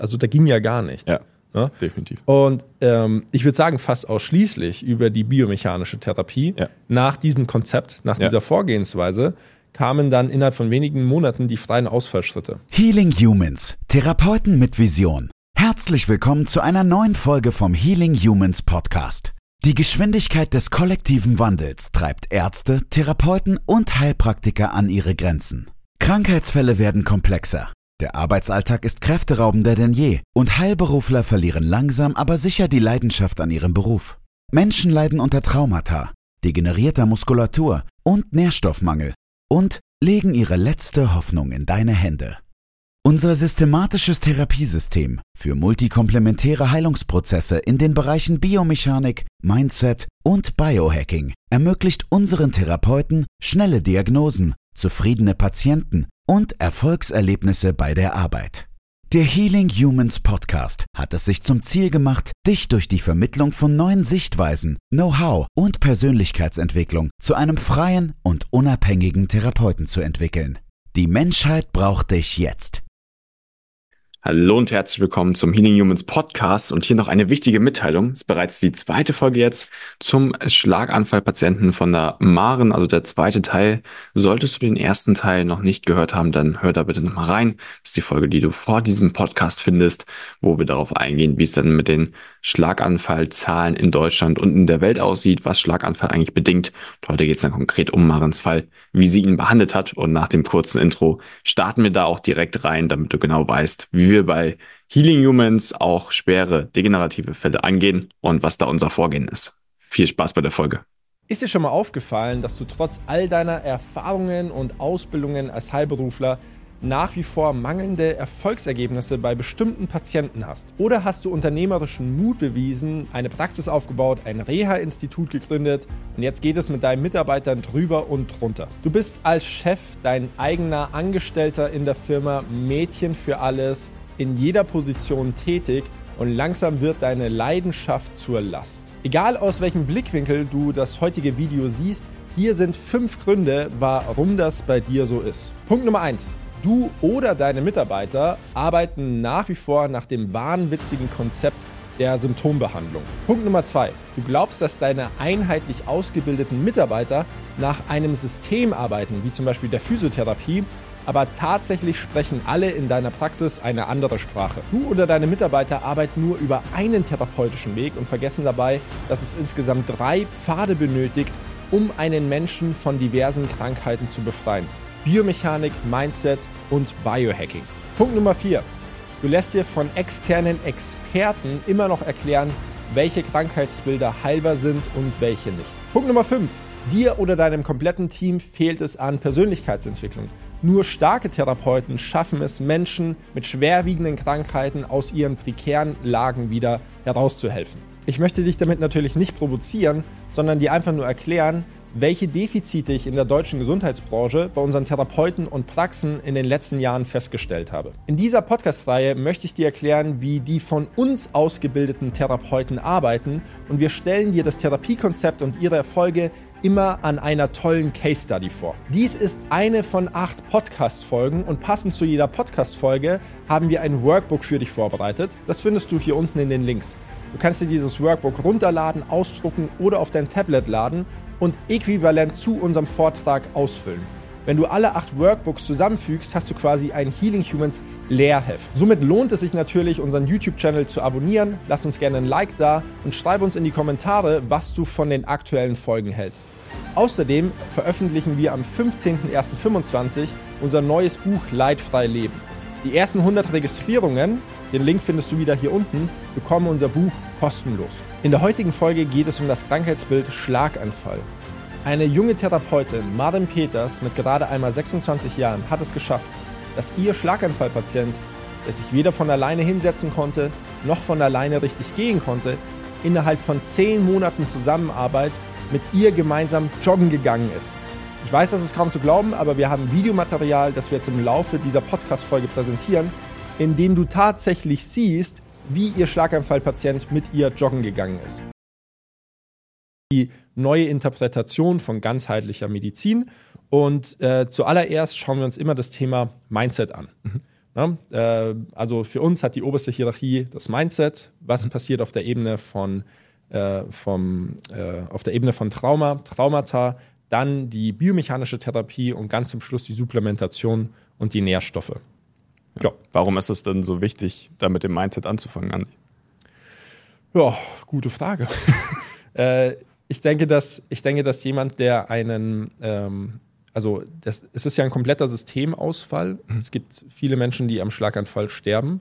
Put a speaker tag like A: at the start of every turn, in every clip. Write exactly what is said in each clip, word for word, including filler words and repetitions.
A: Also da ging ja gar nichts.
B: Ja,
A: ne?
B: definitiv.
A: Und ähm, ich würde sagen, fast ausschließlich über die biomechanische Therapie.
B: Ja.
A: Nach diesem Konzept, nach
B: Ja.
A: dieser Vorgehensweise, kamen dann innerhalb von wenigen Monaten die freien Ausfallschritte.
C: Healing Humans, Therapeuten mit Vision. Herzlich willkommen zu einer neuen Folge vom Healing Humans Podcast. Die Geschwindigkeit des kollektiven Wandels treibt Ärzte, Therapeuten und Heilpraktiker an ihre Grenzen. Krankheitsfälle werden komplexer. Der Arbeitsalltag ist kräfteraubender denn je und Heilberufler verlieren langsam, aber sicher die Leidenschaft an ihrem Beruf. Menschen leiden unter Traumata, degenerierter Muskulatur und Nährstoffmangel und legen ihre letzte Hoffnung in deine Hände. Unser systematisches Therapiesystem für multikomplementäre Heilungsprozesse in den Bereichen Biomechanik, Mindset und Biohacking ermöglicht unseren Therapeuten schnelle Diagnosen, zufriedene Patienten und Erfolgserlebnisse bei der Arbeit. Der Healing Humans Podcast hat es sich zum Ziel gemacht, dich durch die Vermittlung von neuen Sichtweisen, Know-how und Persönlichkeitsentwicklung zu einem freien und unabhängigen Therapeuten zu entwickeln. Die Menschheit braucht dich jetzt.
B: Hallo und herzlich willkommen zum Healing Humans Podcast und hier noch eine wichtige Mitteilung. Es ist bereits die zweite Folge jetzt zum Schlaganfallpatienten von der Maren, also der zweite Teil. Solltest du den ersten Teil noch nicht gehört haben, dann hör da bitte nochmal rein. Das ist die Folge, die du vor diesem Podcast findest, wo wir darauf eingehen, wie es dann mit den Schlaganfallzahlen in Deutschland und in der Welt aussieht, was Schlaganfall eigentlich bedingt. Und heute geht es dann konkret um Marens Fall, wie sie ihn behandelt hat. Und nach dem kurzen Intro starten wir da auch direkt rein, damit du genau weißt, wie wir bei Healing Humans auch schwere degenerative Fälle angehen und was da unser Vorgehen ist. Viel Spaß bei der Folge.
A: Ist dir schon mal aufgefallen, dass du trotz all deiner Erfahrungen und Ausbildungen als Heilberufler nach wie vor mangelnde Erfolgsergebnisse bei bestimmten Patienten hast? Oder hast du unternehmerischen Mut bewiesen, eine Praxis aufgebaut, ein Reha-Institut gegründet und jetzt geht es mit deinen Mitarbeitern drüber und drunter? Du bist als Chef dein eigener Angestellter in der Firma, Mädchen für alles, in jeder Position tätig und langsam wird deine Leidenschaft zur Last. Egal aus welchem Blickwinkel du das heutige Video siehst, hier sind fünf Gründe, warum das bei dir so ist. Punkt Nummer eins. Du oder deine Mitarbeiter arbeiten nach wie vor nach dem wahnwitzigen Konzept der Symptombehandlung. Punkt Nummer zwei. Du glaubst, dass deine einheitlich ausgebildeten Mitarbeiter nach einem System arbeiten, wie zum Beispiel der Physiotherapie, aber tatsächlich sprechen alle in deiner Praxis eine andere Sprache. Du oder deine Mitarbeiter arbeiten nur über einen therapeutischen Weg und vergessen dabei, dass es insgesamt drei Pfade benötigt, um einen Menschen von diversen Krankheiten zu befreien. Biomechanik, Mindset und Biohacking. Punkt Nummer vier. Du lässt dir von externen Experten immer noch erklären, welche Krankheitsbilder heilbar sind und welche nicht. Punkt Nummer fünf. Dir oder deinem kompletten Team fehlt es an Persönlichkeitsentwicklung. Nur starke Therapeuten schaffen es, Menschen mit schwerwiegenden Krankheiten aus ihren prekären Lagen wieder herauszuhelfen. Ich möchte dich damit natürlich nicht provozieren, sondern dir einfach nur erklären, welche Defizite ich in der deutschen Gesundheitsbranche bei unseren Therapeuten und Praxen in den letzten Jahren festgestellt habe. In dieser Podcast-Reihe möchte ich dir erklären, wie die von uns ausgebildeten Therapeuten arbeiten und wir stellen dir das Therapiekonzept und ihre Erfolge immer an einer tollen Case Study vor. Dies ist eine von acht Podcast-Folgen und passend zu jeder Podcast-Folge haben wir ein Workbook für dich vorbereitet. Das findest du hier unten in den Links. Du kannst dir dieses Workbook runterladen, ausdrucken oder auf dein Tablet laden und äquivalent zu unserem Vortrag ausfüllen. Wenn du alle acht Workbooks zusammenfügst, hast du quasi ein Healing Humans Lehrheft. Somit lohnt es sich natürlich, unseren YouTube-Channel zu abonnieren. Lass uns gerne ein Like da und schreib uns in die Kommentare, was du von den aktuellen Folgen hältst. Außerdem veröffentlichen wir am fünfzehnten ersten fünfundzwanzig unser neues Buch Leidfrei Leben. Die ersten hundert Registrierungen, den Link findest du wieder hier unten, bekommen unser Buch kostenlos. In der heutigen Folge geht es um das Krankheitsbild Schlaganfall. Eine junge Therapeutin, Maren Peters, mit gerade einmal sechsundzwanzig Jahren, hat es geschafft, dass ihr Schlaganfallpatient, der sich weder von alleine hinsetzen konnte, noch von alleine richtig gehen konnte, innerhalb von zehn Monaten Zusammenarbeit mit ihr gemeinsam joggen gegangen ist. Ich weiß, das ist kaum zu glauben, aber wir haben Videomaterial, das wir jetzt im Laufe dieser Podcast-Folge präsentieren, in dem du tatsächlich siehst, wie ihr Schlaganfallpatient mit ihr joggen gegangen ist. Die neue Interpretation von ganzheitlicher Medizin und äh, zuallererst schauen wir uns immer das Thema Mindset an. Mhm. Ne? Äh, also für uns hat die oberste Hierarchie das Mindset, was mhm. passiert auf der Ebene von, äh, vom, äh, auf der Ebene von Trauma, Traumata, dann die biomechanische Therapie und ganz zum Schluss die Supplementation und die Nährstoffe.
B: Ja. Ja. Warum ist es denn so wichtig, da mit dem Mindset anzufangen, Andi?
A: Ja, gute Frage. äh, ich, denke, dass, ich denke, dass jemand, der einen, ähm, also das, es ist ja ein kompletter Systemausfall. Mhm. Es gibt viele Menschen, die am Schlaganfall sterben.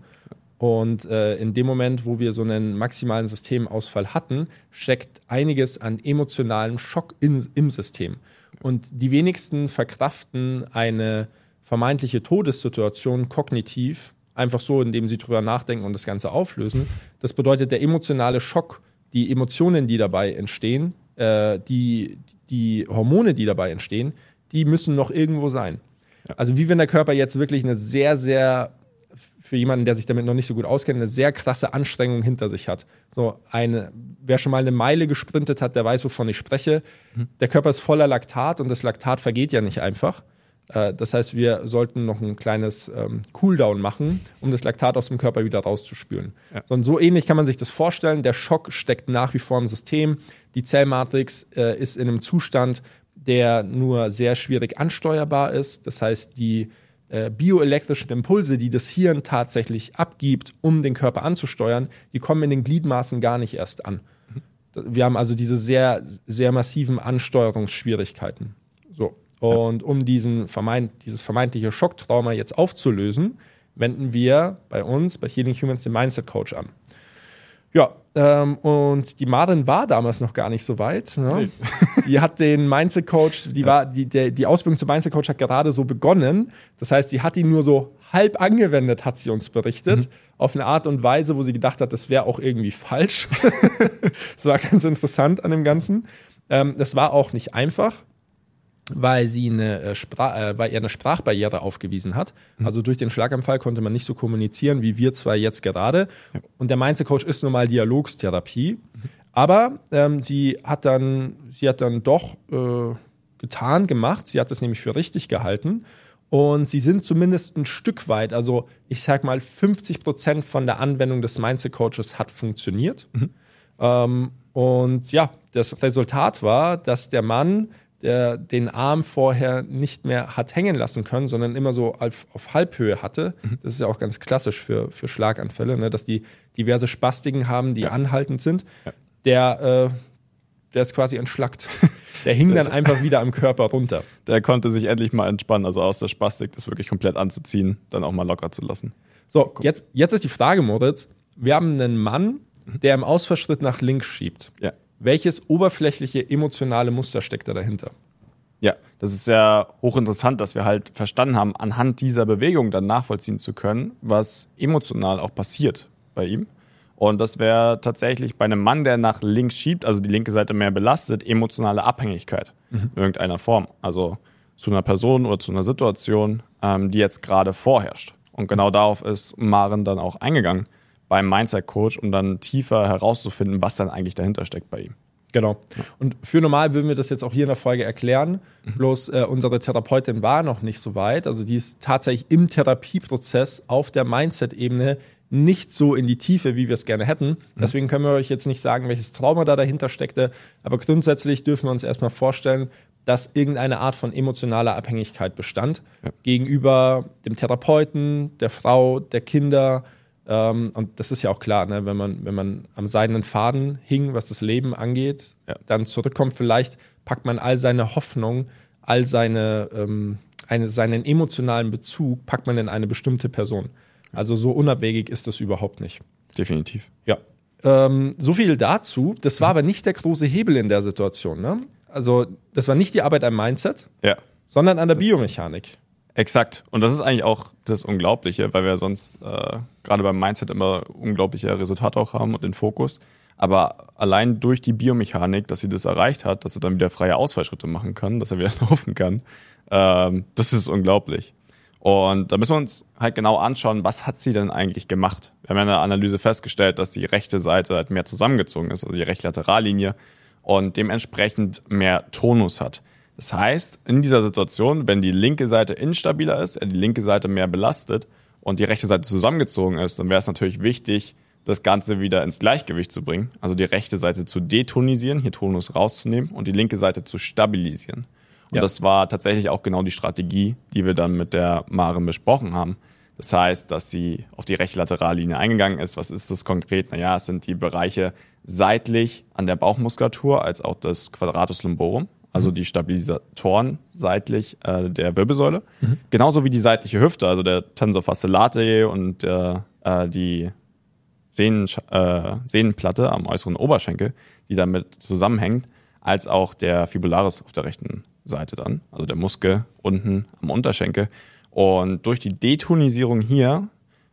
A: Und äh, in dem Moment, wo wir so einen maximalen Systemausfall hatten, steckt einiges an emotionalem Schock in, im System. Und die wenigsten verkraften eine vermeintliche Todessituation kognitiv, einfach so, indem sie drüber nachdenken und das Ganze auflösen. Das bedeutet, der emotionale Schock, die Emotionen, die dabei entstehen, äh, die, die Hormone, die dabei entstehen, die müssen noch irgendwo sein. Ja. Also wie wenn der Körper jetzt wirklich eine sehr, sehr, für jemanden, der sich damit noch nicht so gut auskennt, eine sehr krasse Anstrengung hinter sich hat. So eine, wer schon mal eine Meile gesprintet hat, der weiß, wovon ich spreche. Mhm. Der Körper ist voller Laktat und das Laktat vergeht ja nicht einfach. Das heißt, wir sollten noch ein kleines ähm, Cooldown machen, um das Laktat aus dem Körper wieder rauszuspülen. Ja. Und so ähnlich kann man sich das vorstellen. Der Schock steckt nach wie vor im System. Die Zellmatrix äh, ist in einem Zustand, der nur sehr schwierig ansteuerbar ist. Das heißt, die äh, bioelektrischen Impulse, die das Hirn tatsächlich abgibt, um den Körper anzusteuern, die kommen in den Gliedmaßen gar nicht erst an. Mhm. Wir haben also diese sehr, sehr massiven Ansteuerungsschwierigkeiten. So. Und um diesen vermeint, dieses vermeintliche Schocktrauma jetzt aufzulösen, wenden wir bei uns, bei Healing Humans, den Mindset Coach an. Ja, ähm, und die Maren war damals noch gar nicht so weit. Ne? Nee. Die hat den Mindset Coach, die, war, die, der, die Ausbildung zum Mindset Coach hat gerade so begonnen. Das heißt, sie hat ihn nur so halb angewendet, hat sie uns berichtet. Mhm. Auf eine Art und Weise, wo sie gedacht hat, das wäre auch irgendwie falsch. Das war ganz interessant an dem Ganzen. Ähm, das war auch nicht einfach, weil sie eine Spra- äh, weil er eine Sprachbarriere aufgewiesen hat. Mhm. Also durch den Schlaganfall konnte man nicht so kommunizieren, wie wir zwei jetzt gerade. Ja. Und der Mindset Coach ist nun mal Dialogstherapie. Mhm. Aber ähm, sie hat dann, sie hat dann doch äh, getan, gemacht. Sie hat das nämlich für richtig gehalten. Und sie sind zumindest ein Stück weit, also ich sag mal fünfzig Prozent von der Anwendung des Mindset Coaches hat funktioniert. Mhm. Ähm, und ja, das Resultat war, dass der Mann, der den Arm vorher nicht mehr hat hängen lassen können, sondern immer so auf, auf Halbhöhe hatte. Mhm. Das ist ja auch ganz klassisch für, für Schlaganfälle, ne? Dass die diverse Spastiken haben, die ja. anhaltend sind. Ja. Der, äh, der ist quasi entschlackt. Der hing das dann einfach wieder am Körper runter.
B: Der konnte sich endlich mal entspannen, also aus der Spastik das wirklich komplett anzuziehen, dann auch mal locker zu lassen.
A: So, jetzt, jetzt ist die Frage, Moritz. Wir haben einen Mann, der im Ausfallschritt nach links schiebt. Ja. Welches oberflächliche emotionale Muster steckt da dahinter?
B: Ja, das ist sehr hochinteressant, dass wir halt verstanden haben, anhand dieser Bewegung dann nachvollziehen zu können, was emotional auch passiert bei ihm. Und das wäre tatsächlich bei einem Mann, der nach links schiebt, also die linke Seite mehr belastet, emotionale Abhängigkeit mhm. in irgendeiner Form. Also zu einer Person oder zu einer Situation, ähm, die jetzt gerade vorherrscht. Und genau darauf ist Maren dann auch eingegangen beim Mindset Coach, um dann tiefer herauszufinden, was dann eigentlich dahinter steckt bei ihm.
A: Genau. Und für normal würden wir das jetzt auch hier in der Folge erklären. Mhm. Bloß äh, unsere Therapeutin war noch nicht so weit. Also die ist tatsächlich im Therapieprozess auf der Mindset-Ebene nicht so in die Tiefe, wie wir es gerne hätten. Mhm. Deswegen können wir euch jetzt nicht sagen, welches Trauma da dahinter steckte. Aber grundsätzlich dürfen wir uns erstmal vorstellen, dass irgendeine Art von emotionaler Abhängigkeit bestand. Ja. Gegenüber dem Therapeuten, der Frau, der Kinder. Ähm, und das ist ja auch klar, ne? wenn man, wenn man am seidenen Faden hing, was das Leben angeht, ja. dann zurückkommt, vielleicht packt man all seine Hoffnung, all seine, ähm, eine, seinen emotionalen Bezug, packt man in eine bestimmte Person. Also so unabwegig ist das überhaupt nicht.
B: Definitiv.
A: Ja. Ähm, so viel dazu. Das war aber nicht der große Hebel in der Situation. Ne? Also das war nicht die Arbeit am Mindset,
B: ja.
A: sondern an der Biomechanik.
B: Exakt. Und das ist eigentlich auch das Unglaubliche, weil wir sonst äh, gerade beim Mindset immer unglaubliche Resultate auch haben und den Fokus. Aber allein durch die Biomechanik, dass sie das erreicht hat, dass sie dann wieder freie Ausfallschritte machen kann, dass er wieder laufen kann, ähm, das ist unglaublich. Und da müssen wir uns halt genau anschauen, was hat sie denn eigentlich gemacht? Wir haben ja in der Analyse festgestellt, dass die rechte Seite halt mehr zusammengezogen ist, also die rechte Laterallinie, und dementsprechend mehr Tonus hat. Das heißt, in dieser Situation, wenn die linke Seite instabiler ist, er die linke Seite mehr belastet und die rechte Seite zusammengezogen ist, dann wäre es natürlich wichtig, das Ganze wieder ins Gleichgewicht zu bringen. Also die rechte Seite zu detonisieren, hier Tonus rauszunehmen und die linke Seite zu stabilisieren. Und ja. das war tatsächlich auch genau die Strategie, die wir dann mit der Maren besprochen haben. Das heißt, dass sie auf die rechte Laterallinie eingegangen ist. Was ist das konkret? Naja, es sind die Bereiche seitlich an der Bauchmuskulatur als auch das Quadratus lumborum, also die Stabilisatoren seitlich äh, der Wirbelsäule. Mhm. Genauso wie die seitliche Hüfte, also der Tensor fasciae latae und äh, die Sehnen, äh, Sehnenplatte am äußeren Oberschenkel, die damit zusammenhängt, als auch der Fibularis auf der rechten Seite dann, also der Muskel unten am Unterschenkel. Und durch die Detonisierung hier,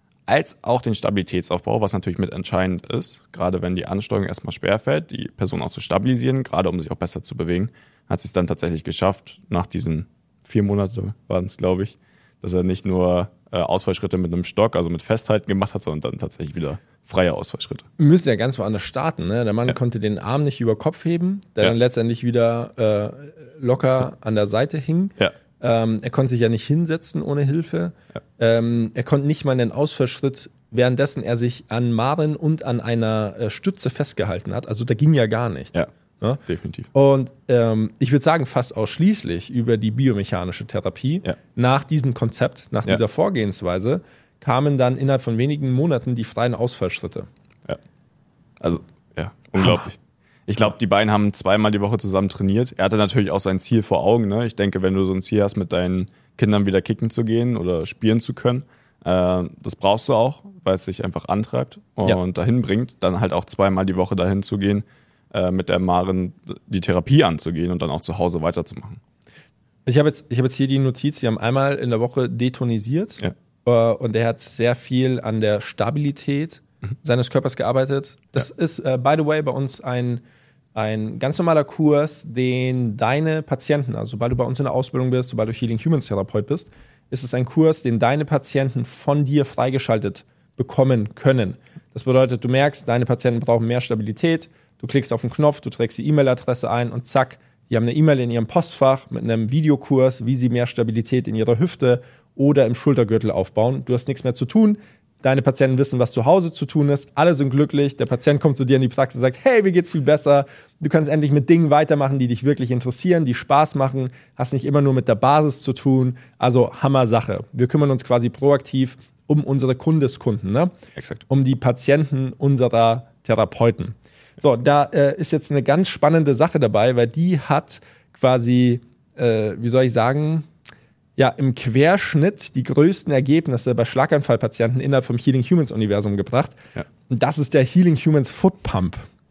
B: als auch den Stabilitätsaufbau, was natürlich mit entscheidend ist, gerade wenn die Ansteuerung erstmal schwerfällt, die Person auch zu stabilisieren, gerade um sich auch besser zu bewegen, hat sie es dann tatsächlich geschafft, nach diesen vier Monaten waren es, glaube ich, dass er nicht nur äh, Ausfallschritte mit einem Stock, also mit Festhalten gemacht hat, sondern dann tatsächlich wieder freie Ausfallschritte.
A: Wir müssen ja ganz woanders starten. Ne? Der Mann ja. konnte den Arm nicht über Kopf heben, der ja. dann letztendlich wieder äh, locker an der Seite hing. Ja. Ähm, er konnte sich ja nicht hinsetzen ohne Hilfe. Ja. Ähm, er konnte nicht mal einen Ausfallschritt, währenddessen er sich an Maren und an einer äh, Stütze festgehalten hat. Also da ging ja gar nichts.
B: Ja, ne? Definitiv.
A: Und ähm, ich würde sagen, fast ausschließlich über die biomechanische Therapie. Ja. Nach diesem Konzept, nach ja. dieser Vorgehensweise, kamen dann innerhalb von wenigen Monaten die freien Ausfallschritte.
B: Ja. Also, ja, unglaublich. Ich glaube, die beiden haben zweimal die Woche zusammen trainiert. Er hatte natürlich auch sein Ziel vor Augen. Ne? Ich denke, wenn du so ein Ziel hast, mit deinen Kindern wieder kicken zu gehen oder spielen zu können, äh, das brauchst du auch, weil es dich einfach antreibt und ja. dahin bringt, dann halt auch zweimal die Woche dahin zu gehen, äh, mit der Maren die Therapie anzugehen und dann auch zu Hause weiterzumachen.
A: Ich habe jetzt, ich hab jetzt hier die Notiz, sie haben einmal in der Woche detonisiert ja. äh, und er hat sehr viel an der Stabilität mhm. seines Körpers gearbeitet. Das ja. ist, äh, by the way, bei uns ein Ein ganz normaler Kurs, den deine Patienten, also sobald du bei uns in der Ausbildung bist, sobald du Healing Humans Therapeut bist, ist es ein Kurs, den deine Patienten von dir freigeschaltet bekommen können. Das bedeutet, du merkst, deine Patienten brauchen mehr Stabilität, du klickst auf den Knopf, du trägst die E-Mail-Adresse ein und zack, die haben eine E-Mail in ihrem Postfach mit einem Videokurs, wie sie mehr Stabilität in ihrer Hüfte oder im Schultergürtel aufbauen. Du hast nichts mehr zu tun. Deine Patienten wissen, was zu Hause zu tun ist. Alle sind glücklich. Der Patient kommt zu dir in die Praxis und sagt, hey, mir geht's viel besser. Du kannst endlich mit Dingen weitermachen, die dich wirklich interessieren, die Spaß machen. Hast nicht immer nur mit der Basis zu tun. Also Hammer-Sache. Wir kümmern uns quasi proaktiv um unsere Kundeskunden, ne?
B: Exakt.
A: Um die Patienten unserer Therapeuten. So, da äh, ist jetzt eine ganz spannende Sache dabei, weil die hat quasi, äh, wie soll ich sagen, ja, im Querschnitt die größten Ergebnisse bei Schlaganfallpatienten innerhalb vom Healing Humans Universum gebracht. Ja. Und das ist der Healing Humans Foot Pump.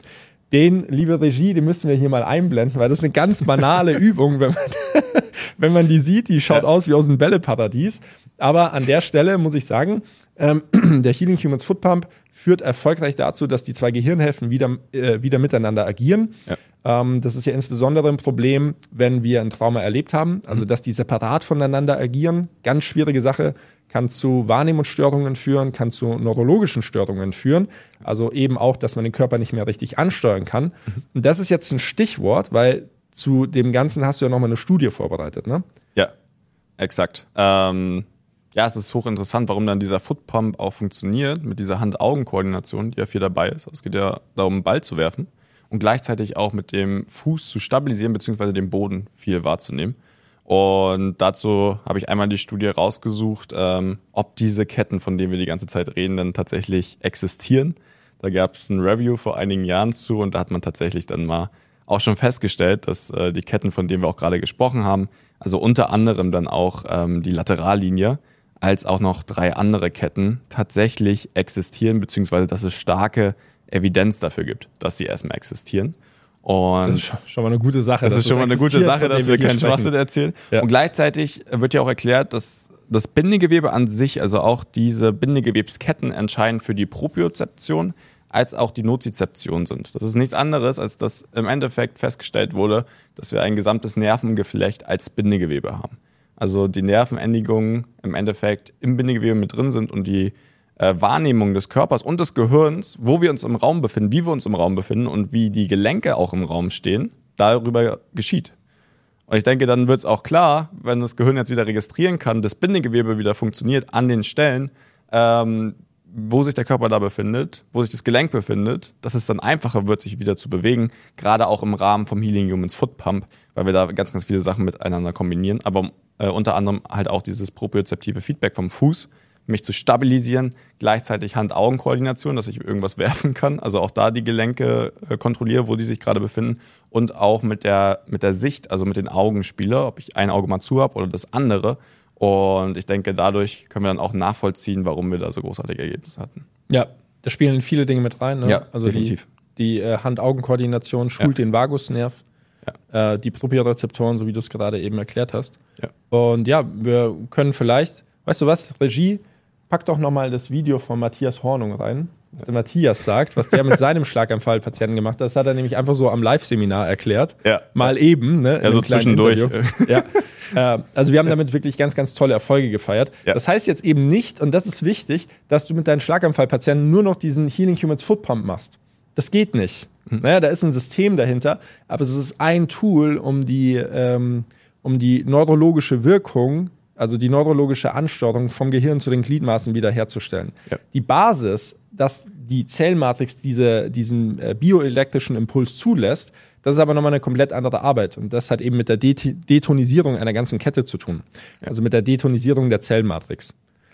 A: Den, liebe Regie, den müssen wir hier mal einblenden, weil das ist eine ganz banale Übung, wenn man, wenn man die sieht. Die schaut ja. aus wie aus dem Bälleparadies. Aber an der Stelle muss ich sagen, ähm, der Healing Humans Foot Pump führt erfolgreich dazu, dass die zwei Gehirnhälften wieder, äh, wieder miteinander agieren. Ja. Ähm, das ist ja insbesondere ein Problem, wenn wir ein Trauma erlebt haben. Also, dass die separat voneinander agieren. Ganz schwierige Sache. Kann zu Wahrnehmungsstörungen führen, kann zu neurologischen Störungen führen. Also eben auch, dass man den Körper nicht mehr richtig ansteuern kann. Und das ist jetzt ein Stichwort, weil zu dem Ganzen hast du ja nochmal eine Studie vorbereitet, ne?
B: Ja, exakt. Ähm, ja, es ist hochinteressant, warum dann dieser Footpump auch funktioniert, mit dieser Hand-Augen-Koordination, die ja viel dabei ist. Also es geht ja darum, einen Ball zu werfen und gleichzeitig auch mit dem Fuß zu stabilisieren, beziehungsweise den Boden viel wahrzunehmen. Und dazu habe ich einmal die Studie rausgesucht, ähm, ob diese Ketten, von denen wir die ganze Zeit reden, dann tatsächlich existieren. Da gab es ein Review vor einigen Jahren zu und da hat man tatsächlich dann mal auch schon festgestellt, dass äh, die Ketten, von denen wir auch gerade gesprochen haben, also unter anderem dann auch ähm, die Laterallinie, als auch noch drei andere Ketten tatsächlich existieren, beziehungsweise dass es starke Evidenz dafür gibt, dass sie erstmal existieren. Und
A: das ist schon mal eine gute Sache.
B: Das ist schon mal eine gute Sache, dass wir keinen Schwachsinn erzählen. Ja. Und gleichzeitig wird ja auch erklärt, dass das Bindegewebe an sich, also auch diese Bindegewebsketten entscheidend für die Propriozeption als auch die Nozizeption sind. Das ist nichts anderes, als dass im Endeffekt festgestellt wurde, dass wir ein gesamtes Nervengeflecht als Bindegewebe haben. Also die Nervenendigungen im Endeffekt im Bindegewebe mit drin sind und die Wahrnehmung des Körpers und des Gehirns, wo wir uns im Raum befinden, wie wir uns im Raum befinden und wie die Gelenke auch im Raum stehen, darüber geschieht. Und ich denke, dann wird es auch klar, wenn das Gehirn jetzt wieder registrieren kann, das Bindegewebe wieder funktioniert an den Stellen, ähm, wo sich der Körper da befindet, wo sich das Gelenk befindet, dass es dann einfacher wird, sich wieder zu bewegen, gerade auch im Rahmen vom Healing Humans Foot Pump, weil wir da ganz, ganz viele Sachen miteinander kombinieren, aber äh, unter anderem halt auch dieses propriozeptive Feedback vom Fuß, mich zu stabilisieren, gleichzeitig Hand-Augen-Koordination, dass ich irgendwas werfen kann, also auch da die Gelenke äh, kontrolliere, wo die sich gerade befinden und auch mit der, mit der Sicht, also mit den Augen spiele, ob ich ein Auge mal zu habe oder das andere. Und ich denke, dadurch können wir dann auch nachvollziehen, warum wir da so großartige Ergebnisse hatten.
A: Ja, da spielen viele Dinge mit rein. Ne?
B: Ja,
A: also
B: definitiv.
A: Die, die äh, Hand-Augen-Koordination schult ja. den Vagusnerv, ja. äh, die Propriorezeptoren, so wie du es gerade eben erklärt hast.
B: Ja.
A: Und ja, wir können vielleicht, weißt du was, Regie, pack doch nochmal das Video von Matthias Hornung rein, was der Matthias sagt, was der mit seinem Schlaganfall-Patienten gemacht hat. Das hat er nämlich einfach so am Live-Seminar erklärt.
B: Ja.
A: Mal eben, ne?
B: Ja, so zwischendurch.
A: Ja. Äh, also wir haben damit wirklich ganz, ganz tolle Erfolge gefeiert. Ja. Das heißt jetzt eben nicht, und das ist wichtig, dass du mit deinen Schlaganfall-Patienten nur noch diesen Healing Humans Foot Pump machst. Das geht nicht. Mhm. Naja, da ist ein System dahinter, aber es ist ein Tool, um die, ähm, um die neurologische Wirkung, also die neurologische Ansteuerung vom Gehirn zu den Gliedmaßen wiederherzustellen. Ja. Die Basis, dass die Zellmatrix diese, diesen äh, bioelektrischen Impuls zulässt, das ist aber nochmal eine komplett andere Arbeit. Und das hat eben mit der Det- Detonisierung einer ganzen Kette zu tun. Ja. Also mit der Detonisierung der Zellmatrix.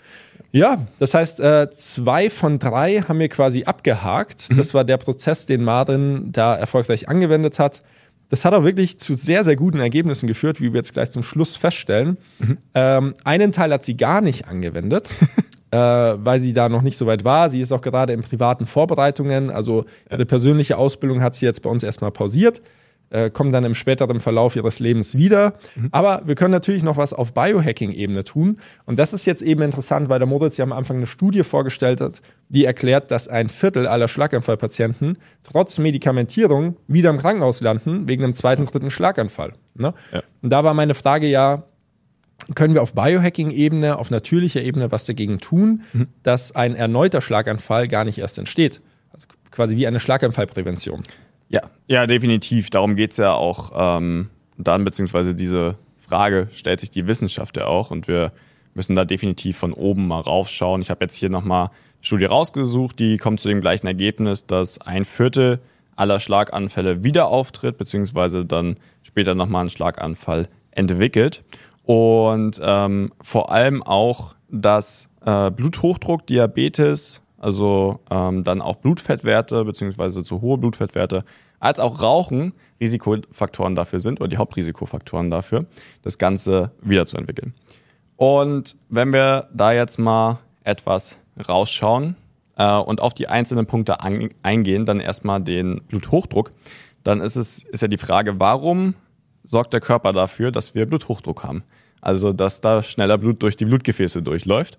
A: Ja, das heißt, äh, zwei von drei haben wir quasi abgehakt. Mhm. Das war der Prozess, den Marin da erfolgreich angewendet hat. Das hat auch wirklich zu sehr, sehr guten Ergebnissen geführt, wie wir jetzt gleich zum Schluss feststellen. Mhm. Ähm, einen Teil hat sie gar nicht angewendet, äh, weil sie da noch nicht so weit war. Sie ist auch gerade in privaten Vorbereitungen. Also ihre persönliche Ausbildung hat sie jetzt bei uns erstmal pausiert, äh, kommt dann im späteren Verlauf ihres Lebens wieder. Mhm. Aber wir können natürlich noch was auf Biohacking-Ebene tun. Und das ist jetzt eben interessant, weil der Moritz ja am Anfang eine Studie vorgestellt hat, die erklärt, dass ein Viertel aller Schlaganfallpatienten trotz Medikamentierung wieder im Krankenhaus landen, wegen einem zweiten, dritten Schlaganfall. Ne? Ja. Und da war meine Frage ja, können wir auf Biohacking-Ebene, auf natürlicher Ebene was dagegen tun, mhm. dass ein erneuter Schlaganfall gar nicht erst entsteht? Also quasi wie eine Schlaganfallprävention.
B: Ja, ja, definitiv. Darum geht es ja auch ähm, dann, beziehungsweise diese Frage stellt sich die Wissenschaft ja auch und wir müssen da definitiv von oben mal raufschauen. Ich habe jetzt hier nochmal eine Studie rausgesucht, die kommt zu dem gleichen Ergebnis, dass ein Viertel aller Schlaganfälle wieder auftritt, beziehungsweise dann später nochmal ein Schlaganfall entwickelt. Und ähm, vor allem auch, dass äh, Bluthochdruck, Diabetes, also ähm, dann auch Blutfettwerte beziehungsweise zu hohe Blutfettwerte, als auch Rauchen Risikofaktoren dafür sind oder die Hauptrisikofaktoren dafür, das Ganze wiederzuentwickeln. Und wenn wir da jetzt mal etwas rausschauen äh, und auf die einzelnen Punkte an, eingehen, dann erstmal den Bluthochdruck, dann ist es ist ja die Frage, warum sorgt der Körper dafür, dass wir Bluthochdruck haben? Also dass da schneller Blut durch die Blutgefäße durchläuft.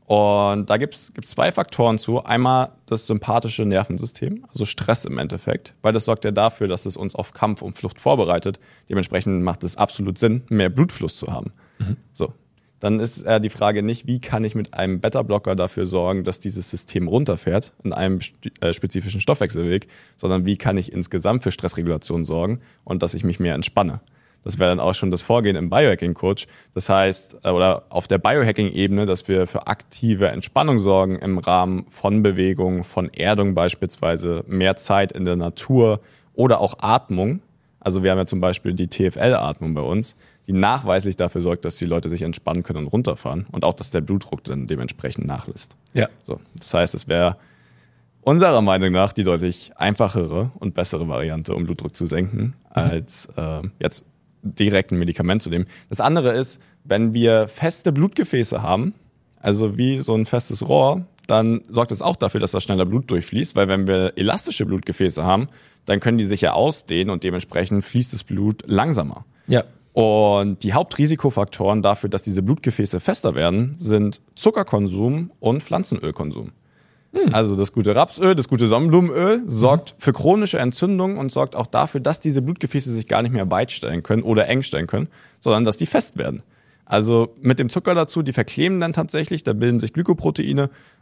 B: Und da gibt es zwei Faktoren zu. Einmal das sympathische Nervensystem, also Stress im Endeffekt, weil das sorgt ja dafür, dass es uns auf Kampf und Flucht vorbereitet. Dementsprechend macht es absolut Sinn, mehr Blutfluss zu haben. Mhm. So, dann ist äh, die Frage nicht, wie kann ich mit einem Beta-Blocker dafür sorgen, dass dieses System runterfährt in einem äh, spezifischen Stoffwechselweg, sondern wie kann ich insgesamt für Stressregulation sorgen und dass ich mich mehr entspanne. Das wäre dann auch schon das Vorgehen im Biohacking-Coach. Das heißt, oder auf der Biohacking-Ebene, dass wir für aktive Entspannung sorgen im Rahmen von Bewegung, von Erdung beispielsweise, mehr Zeit in der Natur oder auch Atmung. Also wir haben ja zum Beispiel die T F L-Atmung bei uns, die nachweislich dafür sorgt, dass die Leute sich entspannen können und runterfahren und auch, dass der Blutdruck dann dementsprechend nachlässt.
A: Ja.
B: So, das heißt, es wäre unserer Meinung nach die deutlich einfachere und bessere Variante, um Blutdruck zu senken, als äh, jetzt direkt ein Medikament zu nehmen. Das andere ist, wenn wir feste Blutgefäße haben, also wie so ein festes Rohr, dann sorgt es auch dafür, dass da schneller Blut durchfließt, weil wenn wir elastische Blutgefäße haben, dann können die sich ja ausdehnen und dementsprechend fließt das Blut langsamer.
A: Ja.
B: Und die Hauptrisikofaktoren dafür, dass diese Blutgefäße fester werden, sind Zuckerkonsum und Pflanzenölkonsum. Hm. Also das gute Rapsöl, das gute Sonnenblumenöl sorgt mhm. für chronische Entzündungen und sorgt auch dafür, dass diese Blutgefäße sich gar nicht mehr weit stellen können oder eng stellen können, sondern dass die fest werden. Also mit dem Zucker dazu, die verkleben dann tatsächlich, da bilden sich Glykoproteine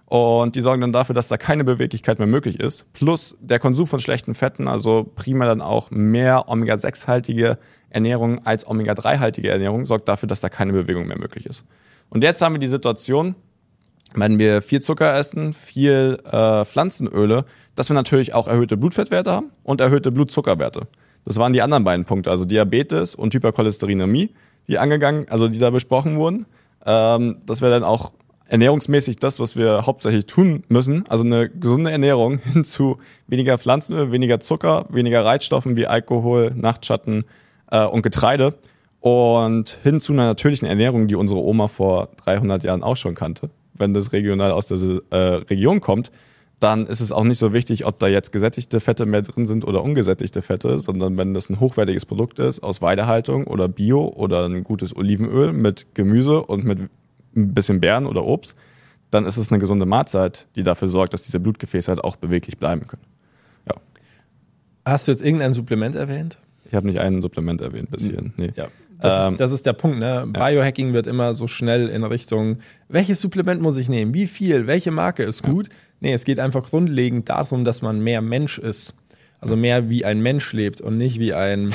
B: Und die sorgen dann dafür, dass da keine Beweglichkeit mehr möglich ist. Plus der Konsum von schlechten Fetten, also primär dann auch mehr Omega sechs haltige Ernährung als Omega drei haltige Ernährung, sorgt dafür, dass da keine Bewegung mehr möglich ist. Und jetzt haben wir die Situation, wenn wir viel Zucker essen, viel äh, Pflanzenöle, dass wir natürlich auch erhöhte Blutfettwerte haben und erhöhte Blutzuckerwerte. Das waren die anderen beiden Punkte, also Diabetes und Hypercholesterinämie, die angegangen, also die da besprochen wurden. Ähm, das wäre dann auch ernährungsmäßig das, was wir hauptsächlich tun müssen. Also eine gesunde Ernährung hin zu weniger Pflanzenöl, weniger Zucker, weniger Reizstoffen wie Alkohol, Nachtschatten äh, und Getreide. Und hin zu einer natürlichen Ernährung, die unsere Oma vor dreihundert Jahren auch schon kannte. Wenn das regional aus der äh, Region kommt, dann ist es auch nicht so wichtig, ob da jetzt gesättigte Fette mehr drin sind oder ungesättigte Fette, sondern wenn das ein hochwertiges Produkt ist aus Weidehaltung oder Bio oder ein gutes Olivenöl mit Gemüse und mit ein bisschen Beeren oder Obst, dann ist es eine gesunde Mahlzeit, die dafür sorgt, dass diese Blutgefäße halt auch beweglich bleiben können. Ja.
A: Hast du jetzt irgendein Supplement erwähnt?
B: Ich habe nicht ein Supplement erwähnt bis hierhin. Nee.
A: Ja. Das,
B: Ähm,
A: ist, das ist der Punkt, ne? Biohacking wird immer so schnell in Richtung, welches Supplement muss ich nehmen? Wie viel? Welche Marke ist gut? Ja. Nee, es geht einfach grundlegend darum, dass man mehr Mensch ist. Also mehr wie ein Mensch lebt und nicht wie ein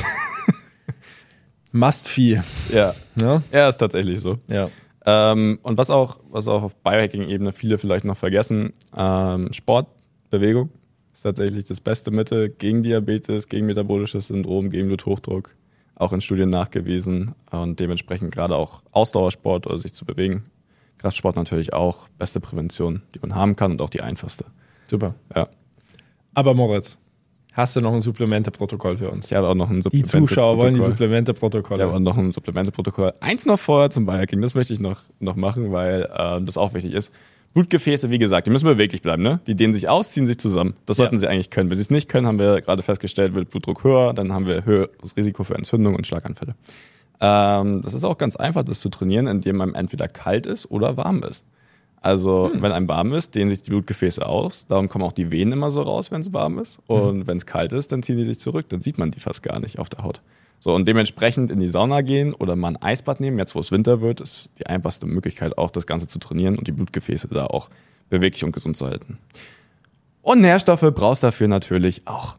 A: Mastvieh.
B: Ja.
A: Ja?
B: Ja, ist tatsächlich so.
A: Ja.
B: Ähm, und was auch, was auch auf Biohacking-Ebene viele vielleicht noch vergessen, ähm, Sport, Bewegung ist tatsächlich das beste Mittel gegen Diabetes, gegen metabolisches Syndrom, gegen Bluthochdruck. Auch in Studien nachgewiesen und dementsprechend gerade auch Ausdauersport oder sich zu bewegen. Kraftsport natürlich auch, beste Prävention, die man haben kann und auch die einfachste.
A: Super.
B: Ja.
A: Aber Moritz, hast du noch ein Supplemente-Protokoll für uns?
B: Ich habe auch noch ein
A: Die
B: Supplemente-Protokoll.
A: Zuschauer wollen die Supplemente-Protokolle.
B: Ich habe auch noch ein Supplemente-Protokoll. Eins noch vorher zum Biohacking, das möchte ich noch, noch machen, weil ähm, das auch wichtig ist. Blutgefäße, wie gesagt, die müssen beweglich bleiben, ne? Die dehnen sich aus, ziehen sich zusammen. Das sollten ja. sie eigentlich können. Wenn sie es nicht können, haben wir gerade festgestellt, wird Blutdruck höher, dann haben wir höheres Risiko für Entzündung und Schlaganfälle. Ähm, das ist auch ganz einfach, das zu trainieren, indem einem entweder kalt ist oder warm ist. Also, hm. wenn einem warm ist, dehnen sich die Blutgefäße aus. Darum kommen auch die Venen immer so raus, wenn es warm ist. Und hm. wenn es kalt ist, dann ziehen die sich zurück. Dann sieht man die fast gar nicht auf der Haut. So, und dementsprechend in die Sauna gehen oder mal ein Eisbad nehmen, jetzt wo es Winter wird, ist die einfachste Möglichkeit, auch das Ganze zu trainieren und die Blutgefäße da auch beweglich und gesund zu halten. Und Nährstoffe brauchst du dafür natürlich auch.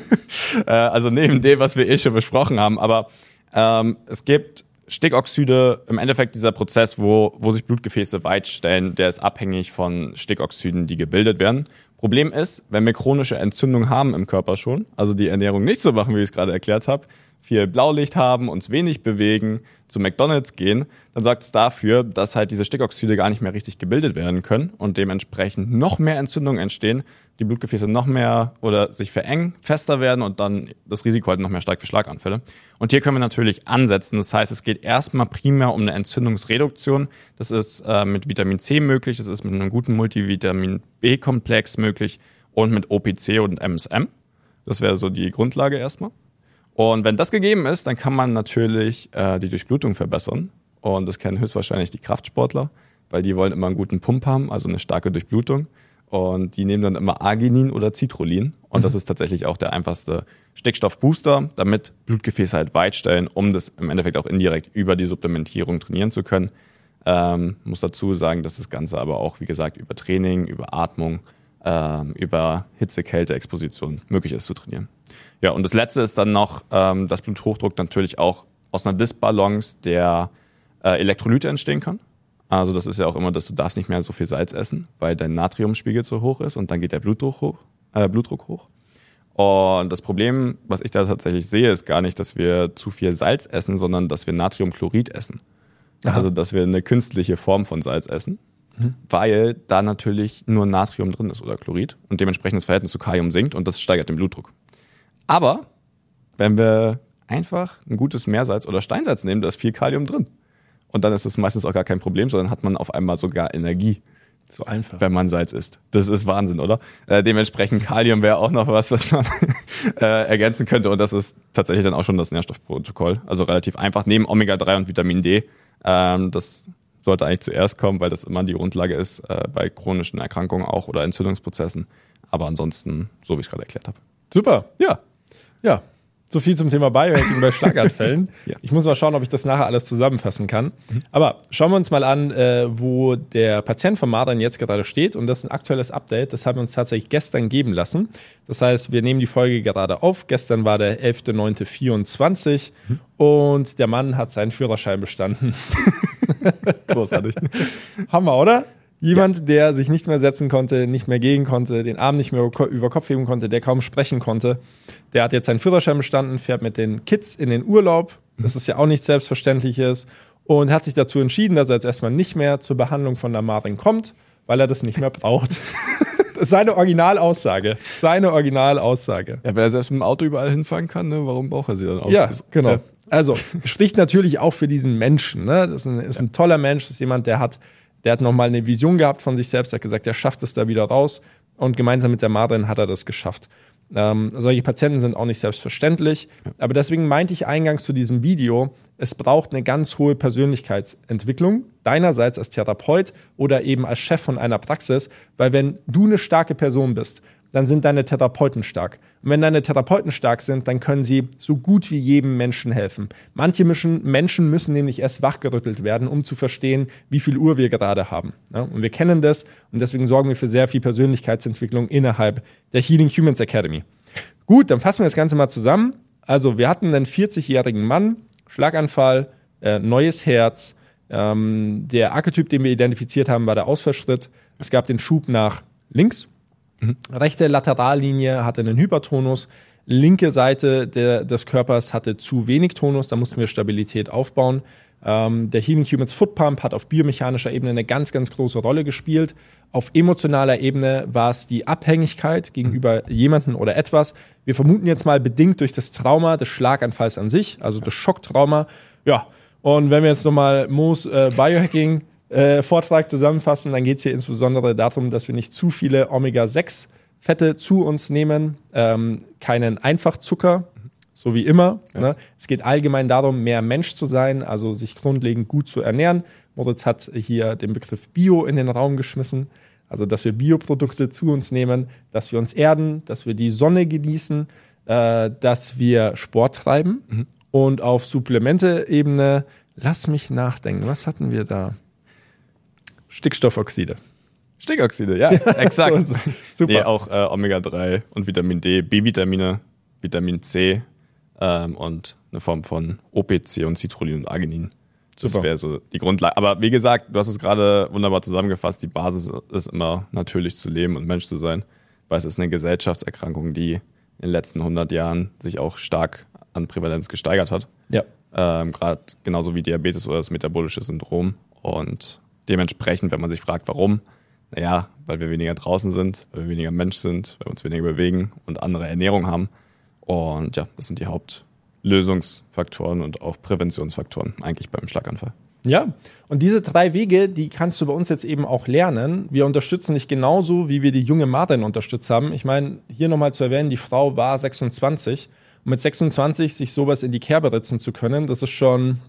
B: Also neben dem, was wir eh schon besprochen haben. Aber ähm, es gibt Stickoxide, im Endeffekt dieser Prozess, wo, wo sich Blutgefäße weitstellen, der ist abhängig von Stickoxiden, die gebildet werden. Problem ist, wenn wir chronische Entzündung haben im Körper schon, also die Ernährung nicht so machen, wie ich es gerade erklärt habe, viel Blaulicht haben, uns wenig bewegen, zu McDonald's gehen, dann sorgt es dafür, dass halt diese Stickoxide gar nicht mehr richtig gebildet werden können und dementsprechend noch mehr Entzündungen entstehen, die Blutgefäße noch mehr oder sich verengen, fester werden und dann das Risiko halt noch mehr steigt für Schlaganfälle. Und hier können wir natürlich ansetzen. Das heißt, es geht erstmal primär um eine Entzündungsreduktion. Das ist äh, mit Vitamin C möglich, das ist mit einem guten Multivitamin-B-Komplex möglich und mit O P C und M S M. Das wäre so die Grundlage erstmal. Und wenn das gegeben ist, dann kann man natürlich äh, die Durchblutung verbessern. Und das kennen höchstwahrscheinlich die Kraftsportler, weil die wollen immer einen guten Pump haben, also eine starke Durchblutung. Und die nehmen dann immer Arginin oder Citrullin. Und das ist tatsächlich auch der einfachste Stickstoffbooster, damit Blutgefäße halt weitstellen, um das im Endeffekt auch indirekt über die Supplementierung trainieren zu können. Ähm, muss dazu sagen, dass das Ganze aber auch, wie gesagt, über Training, über Atmung, ähm, über Hitze-Kälte-Exposition möglich ist zu trainieren. Ja, und das Letzte ist dann noch, ähm, dass Bluthochdruck natürlich auch aus einer Disbalance der äh, Elektrolyte entstehen kann. Also das ist ja auch immer, dass du darfst nicht mehr so viel Salz essen, weil dein Natriumspiegel zu hoch ist und dann geht der Blutdruck hoch. Äh, Blutdruck hoch. Und das Problem, was ich da tatsächlich sehe, ist gar nicht, dass wir zu viel Salz essen, sondern dass wir Natriumchlorid essen. Aha. Also dass wir eine künstliche Form von Salz essen, mhm. weil da natürlich nur Natrium drin ist oder Chlorid und dementsprechend das Verhältnis zu Kalium sinkt und das steigert den Blutdruck. Aber wenn wir einfach ein gutes Meersalz oder Steinsalz nehmen, da ist viel Kalium drin. Und dann ist es meistens auch gar kein Problem, sondern hat man auf einmal sogar Energie.
A: So einfach.
B: Wenn man Salz isst. Das ist Wahnsinn, oder? Äh, dementsprechend Kalium wäre auch noch was, was man äh, ergänzen könnte. Und das ist tatsächlich dann auch schon das Nährstoffprotokoll. Also relativ einfach. Neben Omega drei und Vitamin D. Ähm, das sollte eigentlich zuerst kommen, weil das immer die Grundlage ist äh, bei chronischen Erkrankungen auch oder Entzündungsprozessen. Aber ansonsten, so wie ich es gerade erklärt habe.
A: Super.
B: Ja.
A: Ja. So viel zum Thema Biohacking bei Schlaganfällen.
B: Ja.
A: Ich muss mal schauen, ob ich das nachher alles zusammenfassen kann. Mhm. Aber schauen wir uns mal an, äh, wo der Patient von Martin jetzt gerade steht. Und das ist ein aktuelles Update. Das haben wir uns tatsächlich gestern geben lassen. Das heißt, wir nehmen die Folge gerade auf. Gestern war der elfter neunter vierundzwanzig mhm. und der Mann hat seinen Führerschein bestanden.
B: Großartig.
A: Hammer, oder? Jemand, ja. der sich nicht mehr setzen konnte, nicht mehr gehen konnte, den Arm nicht mehr über Kopf heben konnte, der kaum sprechen konnte, der hat jetzt seinen Führerschein bestanden, fährt mit den Kids in den Urlaub. Das ist ja auch nichts Selbstverständliches. Und hat sich dazu entschieden, dass er jetzt erstmal nicht mehr zur Behandlung von der Martin kommt, weil er das nicht mehr braucht. Das ist seine Originalaussage. Seine Originalaussage.
B: Ja, wenn er selbst mit dem Auto überall hinfahren kann, ne, warum braucht er sie dann auch?
A: Ja, genau. Ja. Also, spricht natürlich auch für diesen Menschen. Ne? Das ist ein, ist ja. ein toller Mensch, das ist jemand, der hat Der hat nochmal eine Vision gehabt von sich selbst, hat gesagt, er schafft es da wieder raus und gemeinsam mit der Martin hat er das geschafft. Ähm, solche Patienten sind auch nicht selbstverständlich, aber deswegen meinte ich eingangs zu diesem Video, es braucht eine ganz hohe Persönlichkeitsentwicklung, deinerseits als Therapeut oder eben als Chef von einer Praxis, weil wenn du eine starke Person bist, dann sind deine Therapeuten stark. Und wenn deine Therapeuten stark sind, dann können sie so gut wie jedem Menschen helfen. Manche Menschen müssen nämlich erst wachgerüttelt werden, um zu verstehen, wie viel Uhr wir gerade haben. Ja, und wir kennen das und deswegen sorgen wir für sehr viel Persönlichkeitsentwicklung innerhalb der Healing Humans Academy. Gut, dann fassen wir das Ganze mal zusammen. Also wir hatten einen vierzigjährigen Mann, Schlaganfall, äh, neues Herz. Ähm, der Archetyp, den wir identifiziert haben, war der Ausfallschritt. Es gab den Schub nach links. Mhm. Rechte Laterallinie hatte einen Hypertonus, linke Seite der, des Körpers hatte zu wenig Tonus, da mussten wir Stabilität aufbauen. Ähm, der Healing Humans Foot Pump hat auf biomechanischer Ebene eine ganz, ganz große Rolle gespielt. Auf emotionaler Ebene war es die Abhängigkeit gegenüber mhm. jemandem oder etwas. Wir vermuten jetzt mal bedingt durch das Trauma des Schlaganfalls an sich, also das Schocktrauma. Ja, und wenn wir jetzt nochmal Moos äh, Biohacking Äh, Vortrag zusammenfassen, dann geht es hier insbesondere darum, dass wir nicht zu viele Omega sechs Fette zu uns nehmen, ähm, keinen Einfachzucker, so wie immer. Ja. Ne? Es geht allgemein darum, mehr Mensch zu sein, also sich grundlegend gut zu ernähren. Moritz hat hier den Begriff Bio in den Raum geschmissen, also dass wir Bioprodukte zu uns nehmen, dass wir uns erden, dass wir die Sonne genießen, äh, dass wir Sport treiben mhm. und auf Supplemente-Ebene, lass mich nachdenken, was hatten wir da? Stickstoffoxide.
B: Stickoxide, ja, exakt.
A: So super.
B: Nee, auch äh, Omega drei und Vitamin D, B-Vitamine, Vitamin C ähm, und eine Form von O P C und Citrullin und Arginin. Das wäre so die Grundlage. Aber wie gesagt, du hast es gerade wunderbar zusammengefasst, die Basis ist immer natürlich zu leben und Mensch zu sein, weil es ist eine Gesellschaftserkrankung, die in den letzten hundert Jahren sich auch stark an Prävalenz gesteigert hat.
A: Ja.
B: Ähm, gerade genauso wie Diabetes oder das metabolische Syndrom. Und dementsprechend, wenn man sich fragt, warum, naja, weil wir weniger draußen sind, weil wir weniger Mensch sind, weil wir uns weniger bewegen und andere Ernährung haben. Und ja, das sind die Hauptlösungsfaktoren und auch Präventionsfaktoren eigentlich beim Schlaganfall.
A: Ja, und diese drei Wege, die kannst du bei uns jetzt eben auch lernen. Wir unterstützen dich genauso, wie wir die junge Martin unterstützt haben. Ich meine, hier nochmal zu erwähnen, die Frau war sechsundzwanzig. Und mit sechsundzwanzig sich sowas in die Kerbe ritzen zu können, das ist schon...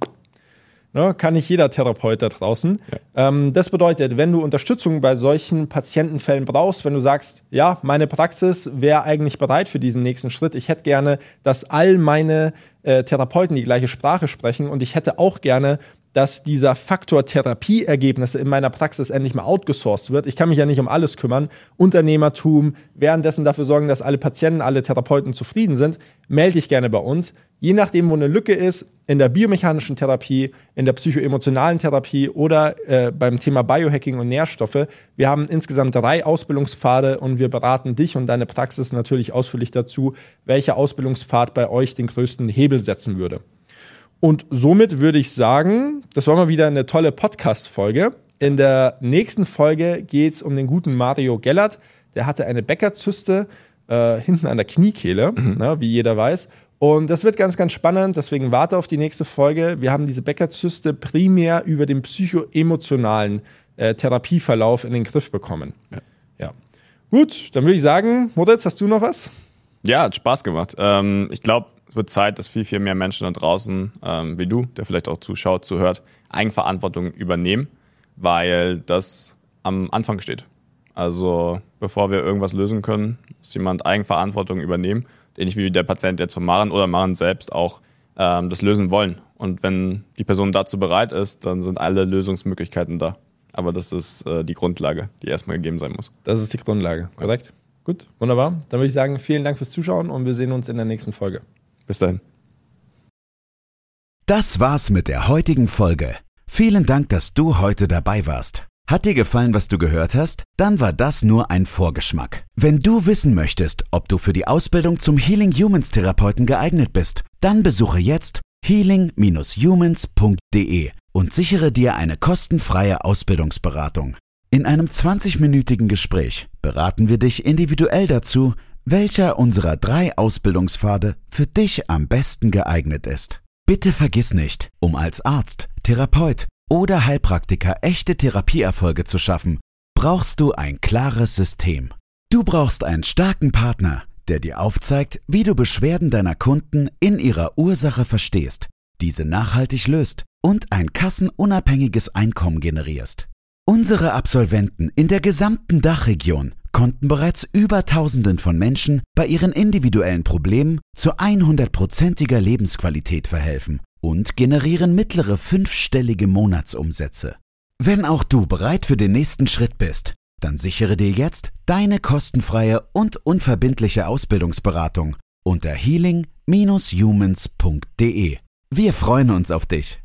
A: Ne, kann nicht jeder Therapeut da draußen. Ja. Ähm, das bedeutet, wenn du Unterstützung bei solchen Patientenfällen brauchst, wenn du sagst, ja, meine Praxis wäre eigentlich bereit für diesen nächsten Schritt, ich hätte gerne, dass all meine äh, Therapeuten die gleiche Sprache sprechen und ich hätte auch gerne, dass dieser Faktor Therapieergebnisse in meiner Praxis endlich mal outgesourced wird. Ich kann mich ja nicht um alles kümmern. Unternehmertum, währenddessen dafür sorgen, dass alle Patienten, alle Therapeuten zufrieden sind, melde dich gerne bei uns. Je nachdem, wo eine Lücke ist, in der biomechanischen Therapie, in der psychoemotionalen Therapie oder äh, beim Thema Biohacking und Nährstoffe. Wir haben insgesamt drei Ausbildungspfade und wir beraten dich und deine Praxis natürlich ausführlich dazu, welcher Ausbildungspfad bei euch den größten Hebel setzen würde. Und somit würde ich sagen, das war mal wieder eine tolle Podcast-Folge. In der nächsten Folge geht es um den guten Mario Gellert. Der hatte eine Beckerzyste äh, hinten an der Kniekehle, mhm. ne, wie jeder weiß. Und das wird ganz, ganz spannend, deswegen warte auf die nächste Folge. Wir haben diese Beckerzyste primär über den psychoemotionalen äh, Therapieverlauf in den Griff bekommen. Ja. ja. Gut, dann würde ich sagen, Moritz, hast du noch was?
B: Ja, hat Spaß gemacht. Ähm, ich glaube, es wird Zeit, dass viel, viel mehr Menschen da draußen, ähm, wie du, der vielleicht auch zuschaut, zuhört, Eigenverantwortung übernehmen, weil das am Anfang steht. Also bevor wir irgendwas lösen können, muss jemand Eigenverantwortung übernehmen, ähnlich wie der Patient jetzt von Maren oder Maren selbst auch ähm, das lösen wollen. Und wenn die Person dazu bereit ist, dann sind alle Lösungsmöglichkeiten da. Aber das ist äh, die Grundlage, die erstmal gegeben sein muss.
A: Das ist die Grundlage, korrekt? Ja. Gut, wunderbar. Dann würde ich sagen, vielen Dank fürs Zuschauen und wir sehen uns in der nächsten Folge.
B: Bis dahin.
C: Das war's mit der heutigen Folge. Vielen Dank, dass du heute dabei warst. Hat dir gefallen, was du gehört hast? Dann war das nur ein Vorgeschmack. Wenn du wissen möchtest, ob du für die Ausbildung zum Healing Humans Therapeuten geeignet bist, dann besuche jetzt healing Bindestrich humans Punkt de und sichere dir eine kostenfreie Ausbildungsberatung. In einem zwanzigminütigen Gespräch beraten wir dich individuell dazu, welcher unserer drei Ausbildungspfade für dich am besten geeignet ist. Bitte vergiss nicht, um als Arzt, Therapeut oder Heilpraktiker echte Therapieerfolge zu schaffen, brauchst du ein klares System. Du brauchst einen starken Partner, der dir aufzeigt, wie du Beschwerden deiner Kunden in ihrer Ursache verstehst, diese nachhaltig löst und ein kassenunabhängiges Einkommen generierst. Unsere Absolventen in der gesamten Dachregion konnten bereits über Tausenden von Menschen bei ihren individuellen Problemen zu hundertprozentiger Lebensqualität verhelfen und generieren mittlere fünfstellige Monatsumsätze. Wenn auch du bereit für den nächsten Schritt bist, dann sichere dir jetzt deine kostenfreie und unverbindliche Ausbildungsberatung unter healing Bindestrich humans Punkt de. Wir freuen uns auf dich.